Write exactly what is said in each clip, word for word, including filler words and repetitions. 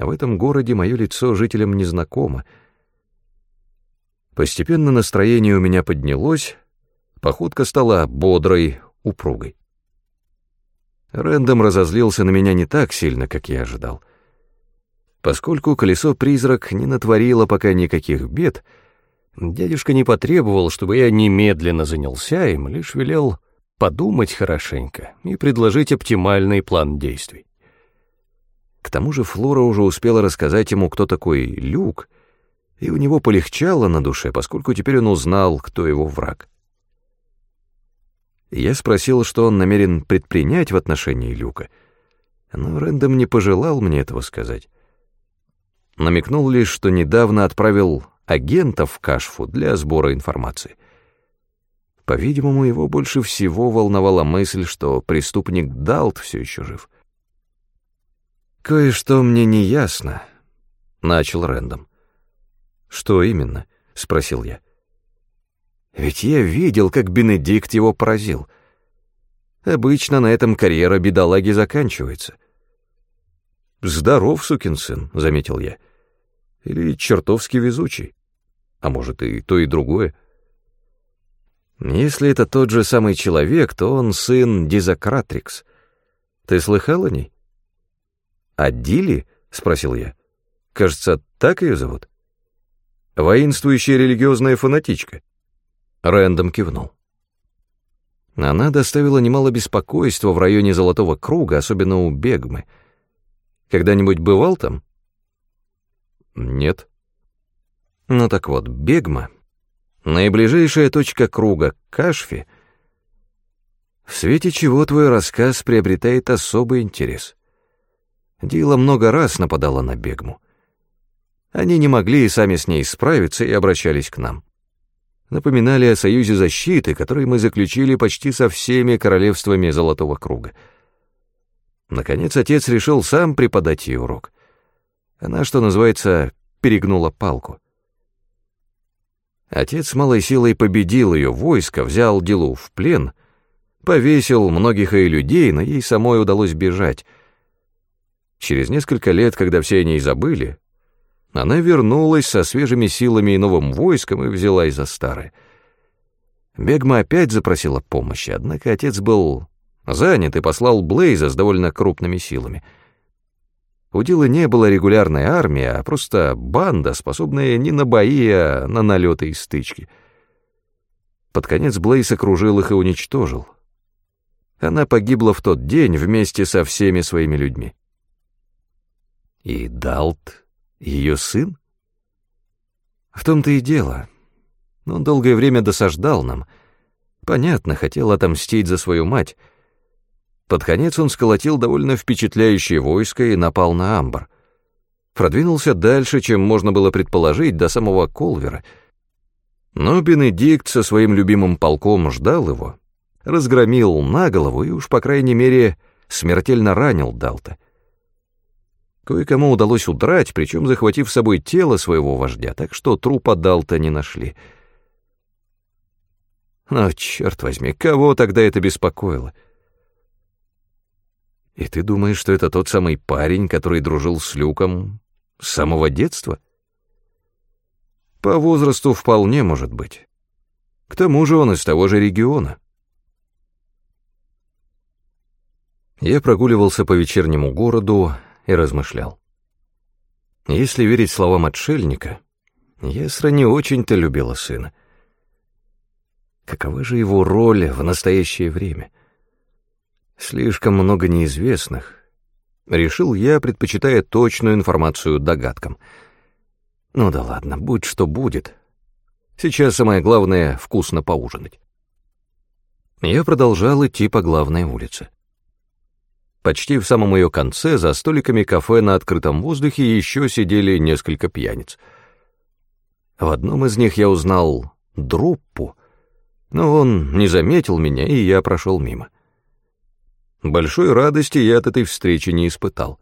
а в этом городе мое лицо жителям незнакомо. Постепенно настроение у меня поднялось, походка стала бодрой, упругой. Рэндом разозлился на меня не так сильно, как я ожидал. Поскольку колесо-призрак не натворило пока никаких бед, дядюшка не потребовал, чтобы я немедленно занялся им, лишь велел подумать хорошенько и предложить оптимальный план действий. К тому же Флора уже успела рассказать ему, кто такой Люк, и у него полегчало на душе, поскольку теперь он узнал, кто его враг. Я спросил, что он намерен предпринять в отношении Люка, но Рэндом не пожелал мне этого сказать. Намекнул лишь, что недавно отправил агентов в Кашфу для сбора информации. По-видимому, его больше всего волновала мысль, что преступник Далт все еще жив. «Кое-что мне не ясно», — начал Рэндом. «Что именно?» — спросил я. «Ведь я видел, как Бенедикт его поразил. Обычно на этом карьера бедолаги заканчивается». «Здоров, сукин сын», — заметил я. «Или чертовски везучий. А может, и то, и другое». «Если это тот же самый человек, то он сын Дизакратрикс. Ты слыхал о ней?» «О Дилли?» — спросил я. «Кажется, так ее зовут?» «Воинствующая религиозная фанатичка». Рэндом кивнул. Она доставила немало беспокойства в районе Золотого Круга, особенно у Бегмы. Когда-нибудь бывал там? Нет. Ну так вот, Бегма — наиближайшая точка круга к Кашфе, в свете чего твой рассказ приобретает особый интерес. Дила много раз нападала на Бегму. Они не могли и сами с ней справиться и обращались к нам. Напоминали о союзе защиты, который мы заключили почти со всеми королевствами Золотого Круга. Наконец отец решил сам преподать ей урок. Она, что называется, перегнула палку. Отец с малой силой победил ее войско, взял Дилу в плен, повесил многих ее людей, но ей самой удалось бежать. Через несколько лет, когда все о ней забыли, она вернулась со свежими силами и новым войском и взялась за старое. Бегма опять запросила помощи, однако отец был занят и послал Блейза с довольно крупными силами. У Дилы не было регулярной армии, а просто банда, способная не на бои, а на налеты и стычки. Под конец Блейз окружил их и уничтожил. Она погибла в тот день вместе со всеми своими людьми. И Далт ее сын? В том-то и дело. Он долгое время досаждал нам. Понятно, хотел отомстить за свою мать. Под конец он сколотил довольно впечатляющее войско и напал на Амбар. Продвинулся дальше, чем можно было предположить, до самого Колвера. Но Бенедикт со своим любимым полком ждал его, разгромил на голову и уж, по крайней мере, смертельно ранил Далта. Кое-кому удалось удрать, причем захватив с собой тело своего вождя, так что трупа Далта не нашли. Но, черт возьми, кого тогда это беспокоило? И ты думаешь, что это тот самый парень, который дружил с Люком с самого детства? По возрасту вполне может быть. К тому же он из того же региона. Я прогуливался по вечернему городу и размышлял. Если верить словам отшельника, Есра не очень-то любила сына. Какова же его роль в настоящее время? Слишком много неизвестных. Решил я, предпочитая точную информацию догадкам. Ну да ладно, будь что будет. Сейчас самое главное — вкусно поужинать. Я продолжал идти по главной улице. Почти в самом ее конце, за столиками кафе на открытом воздухе, еще сидели несколько пьяниц. В одном из них я узнал Друппу, но он не заметил меня, и я прошел мимо. Большой радости я от этой встречи не испытал.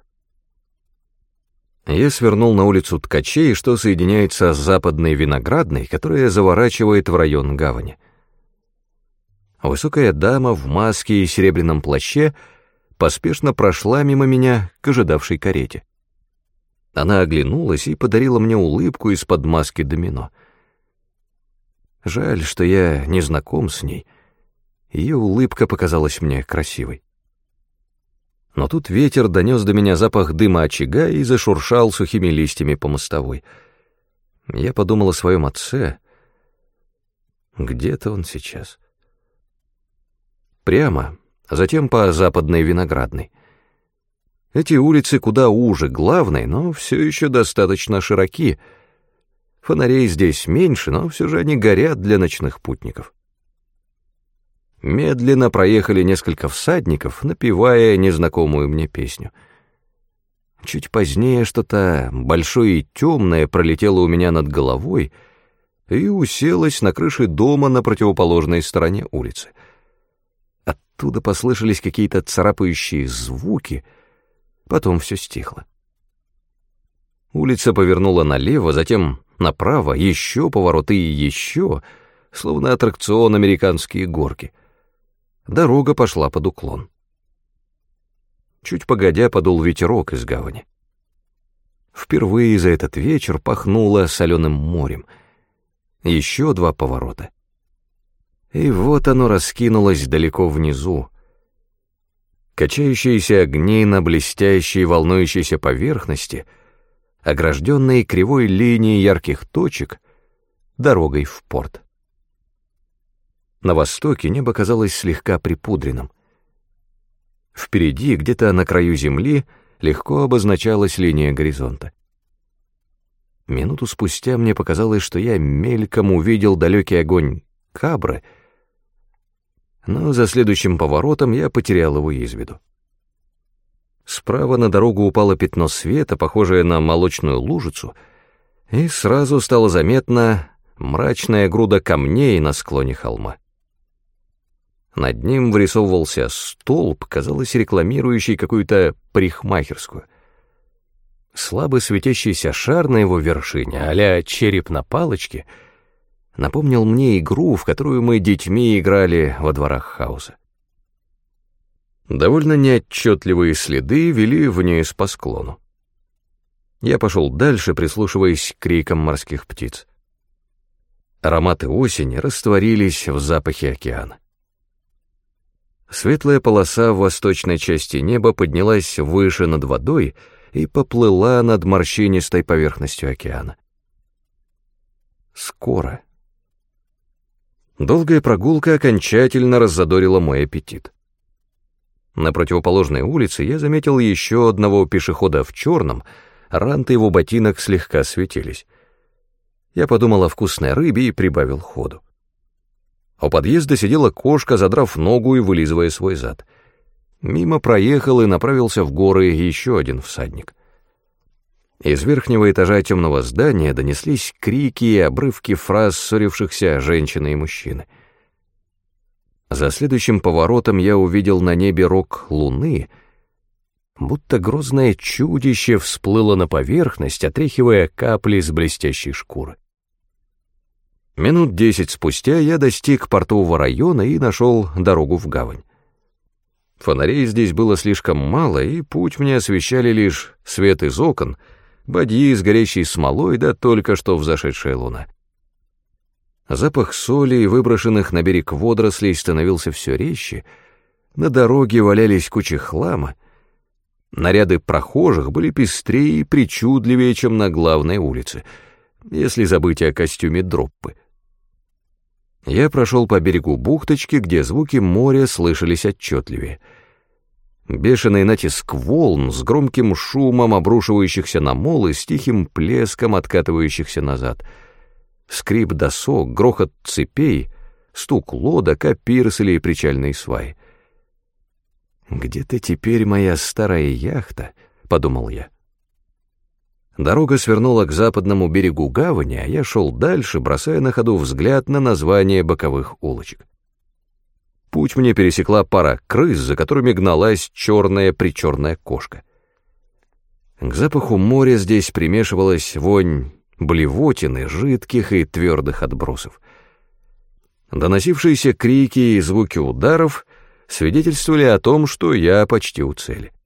Я свернул на улицу Ткачей, что соединяется с Западной Виноградной, которая заворачивает в район гавани. Высокая дама в маске и серебряном плаще поспешно прошла мимо меня к ожидавшей карете. Она оглянулась и подарила мне улыбку из-под маски домино. Жаль, что я не знаком с ней. Ее улыбка показалась мне красивой. Но тут ветер донес до меня запах дыма очага и зашуршал сухими листьями по мостовой. Я подумал о своем отце. Где-то он сейчас. Прямо, а затем по Западной Виноградной. Эти улицы куда уже главной, но все еще достаточно широки. Фонарей здесь меньше, но все же они горят для ночных путников. Медленно проехали несколько всадников, напевая незнакомую мне песню. Чуть позднее что-то большое и темное пролетело у меня над головой и уселось на крыше дома на противоположной стороне улицы. Оттуда послышались какие-то царапающие звуки, потом все стихло. Улица повернула налево, затем направо, еще повороты и еще, словно аттракцион «Американские горки». Дорога пошла под уклон. Чуть погодя подул ветерок из гавани. Впервые за этот вечер пахнуло соленым морем. Еще два поворота. И вот оно раскинулось далеко внизу. Качающиеся огни на блестящей волнующейся поверхности, огражденные кривой линией ярких точек, дорогой в порт. На востоке небо казалось слегка припудренным. Впереди, где-то на краю земли, легко обозначалась линия горизонта. Минуту спустя мне показалось, что я мельком увидел далекий огонь Кабры, но за следующим поворотом я потерял его из виду. Справа на дорогу упало пятно света, похожее на молочную лужицу, и сразу стало заметно мрачная груда камней на склоне холма. Над ним вырисовывался столб, казалось, рекламирующий какую-то парикмахерскую. Слабо светящийся шар на его вершине, а-ля череп на палочке, напомнил мне игру, в которую мы детьми играли во дворах хаоса. Довольно неотчетливые следы вели вниз по склону. Я пошел дальше, прислушиваясь к крикам морских птиц. Ароматы осени растворились в запахе океана. Светлая полоса в восточной части неба поднялась выше над водой и поплыла над морщинистой поверхностью океана. Скоро. Долгая прогулка окончательно раззадорила мой аппетит. На противоположной улице я заметил еще одного пешехода в черном, ранты его ботинок слегка светились. Я подумал о вкусной рыбе и прибавил ходу. У подъезда сидела кошка, задрав ногу и вылизывая свой зад. Мимо проехал и направился в горы еще один всадник. Из верхнего этажа темного здания донеслись крики и обрывки фраз ссорившихся женщины и мужчины. За следующим поворотом я увидел на небе рог луны, будто грозное чудище всплыло на поверхность, отряхивая капли с блестящей шкуры. Минут десять спустя я достиг портового района и нашел дорогу в гавань. Фонарей здесь было слишком мало, и путь мне освещали лишь свет из окон, бадьи с горящей смолой, да только что взошедшая луна. Запах соли и выброшенных на берег водорослей становился все резче, на дороге валялись кучи хлама, наряды прохожих были пестрее и причудливее, чем на главной улице, если забыть о костюме Дроппы. Я прошел по берегу бухточки, где звуки моря слышались отчетливее. Бешеный натиск волн с громким шумом обрушивающихся на мол и с тихим плеском откатывающихся назад. Скрип досок, грохот цепей, стук лодок о пирселе и причальной сваи. «Где-то теперь моя старая яхта», — подумал я. Дорога свернула к западному берегу гавани, а я шел дальше, бросая на ходу взгляд на название боковых улочек. Путь мне пересекла пара крыс, за которыми гналась черная-причерная кошка. К запаху моря здесь примешивалась вонь блевотины, жидких и твердых отбросов. Доносившиеся крики и звуки ударов свидетельствовали о том, что я почти у цели.